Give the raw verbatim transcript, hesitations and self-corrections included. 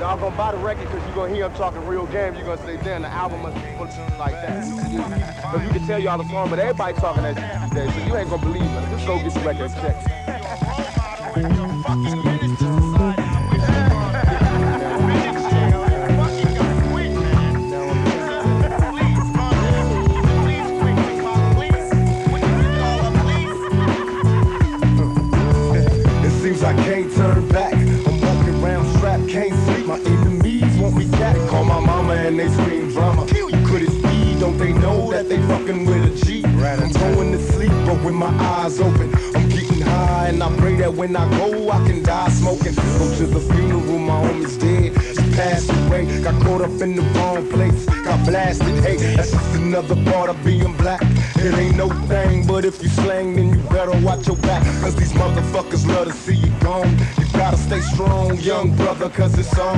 Y'all gonna buy the record because you're gonna hear him talking real game. You're gonna say, damn, the album must be full of shit like that. Because you can tell y'all the song, but everybody talking that shit today, so you ain't gonna believe it. Just go get the record and check. It seems I can't turn back. I'm walking around strapped, can't sleep. My enemies want me back. Call my mama and they scream drama. Could it be? Don't they know that they fucking with a G? I'm going to sleep, but with my eyes open, I'm getting high, and I pray that when I go, I can die smoking. Go to the funeral, my homie's dead. She passed away, got caught up in the wrong place, got blasted. Hey, that's just another part of being black. It ain't no thing, but if you slang, then you better watch your back, cause these motherfuckers love to see you gone. You gotta stay strong, young brother, cause it's on.